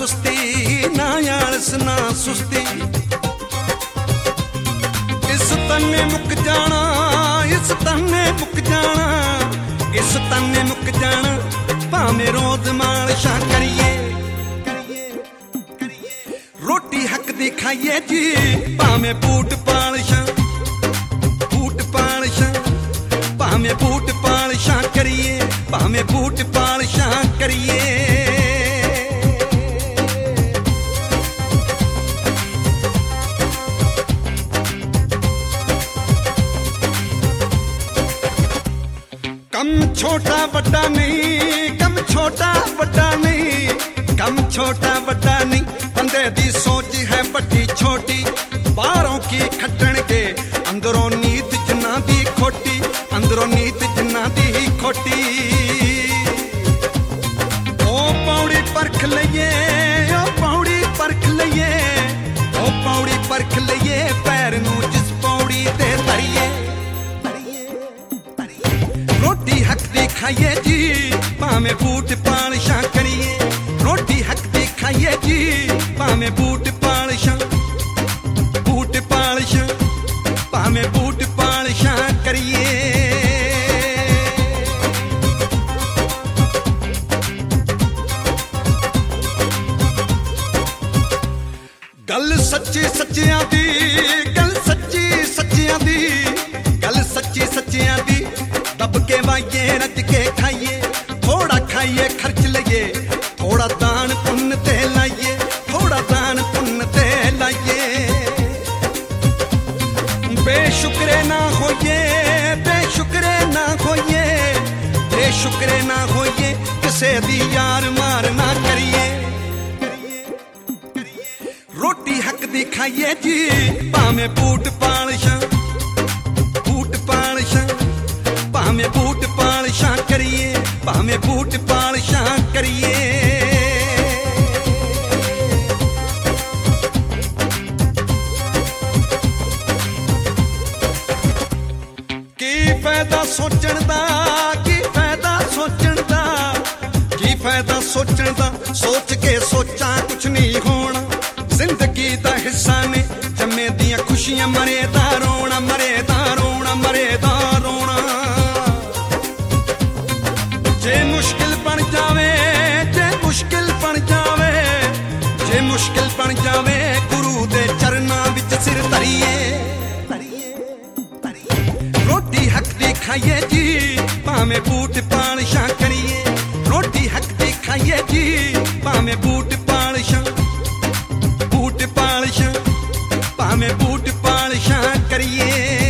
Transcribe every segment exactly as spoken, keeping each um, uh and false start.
सुस्ती ना आलस ना सुस्ती। इस तन्ने मुक जाना, इस तन्ने मुक जाना, इस तन्ने मुक जाना, भावें रोज मालशा करिए। रोटी हक दी खाइए जी, भावें बूट पालशा, बूट पालशा, भावें बूट पालशा करिए, भावें बूट पालशा करिए। कम छोटा बड़ा नहीं, कम छोटा बड़ा नहीं, कम छोटा बड़ा नहीं, बंदे दी सोच है बड़ी छोटी। बाहरों की खटण के अंदरों नीत जना दी खोटी, अंदरों नीत जना दी खोटी। ओ पौड़ी परख लइए, ओ पौड़ी परख लइए, ओ पौड़ी परख लइए, पैर नू जिस पौड़ी ते धरिए। रोटी हक दी खाइए जी, भावें बूट पालशा करिए। रोटी हक दी खाइए जी, भावें बूट पालशा, बूट पालशा, भावें बूट पालशा करिए। गल सच्ची सच्चियां दी, गल सच्ची सच्चियां दी, गल सच्ची सच्चियां दी, दब के वाइये रज के खाइए। थोड़ा खाइए खर्च लइए, थोड़ा दान पुण्य ते लाइए, थोड़ा दान पुण्य ते लाइए। बेशुक्रे ना होइए, बेशुक्रे ना होइए, बेशुक्रे ना होइए, किसे दी यार मार ना करिए। रोटी हक दी खाइए जी, भावें बूट पालशा, बूट पालशा, भावें बूट पालशा करिए, भावें बूट पालशा करिए। की फायदा सोचण दा, की फायदा सोचण दा, की फायदा सोचण दा, सोच के सोचा कुछ नहीं होना। जिंदगी दा हिस्सा ने जम्मे दियां खुशियां, मरे दा रोना, मरे दा रोना, मरे दा रोना। जे मुश्किल बन जावे, जे मुश्किल बन जावे, जे मुश्किल बन जावे, गुरु दे चरना विच सिर धरिए। रोटी हक दी खाइए जी, भावें बूट पालशा करिए। रोटी हक दी खाइए जी, भावें बूट पालशा, बूट पालशा, भावें बूट पालशा करिए।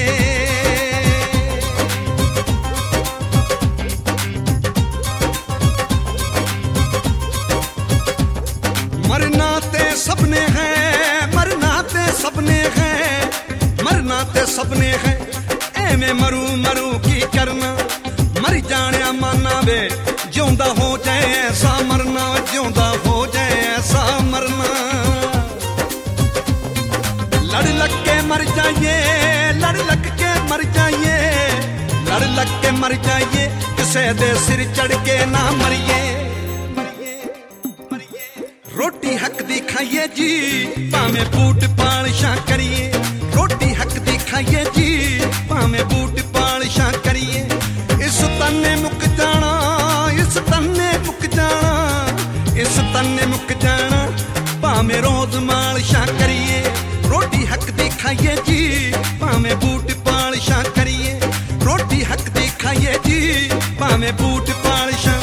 मरना ते सबने है, मरना ते सबने है, मरना ते सबने है, एवें मरू मरू की करना। मर जाने माना वे, जिਉਂਦਾ हो जाए ऐसा मरना, जिਉਂਦਾ हो जाए ऐसा मरना। लड़ लग के मर जाइए, लड़ लग के मर जाइए, लड़ लग के मर जाइए, किसे दे सिर चढ़ के ना मरिए। रोटी हक दी खाइए जी, भावें बूट पालशा करिए। रोटी हक दी खाइए जी, भावें बूट पालशा करिए। इस तन्ने मुक जाना, इस तन्ने मुक जाना, इस तन्ने मुक जाना, भावें रोज मालशा करिए। रोटी हक दी खाइए जी, भावें बूट पालशा करिए। रोटी हक दी खाइए जी, भावें बूट पालशा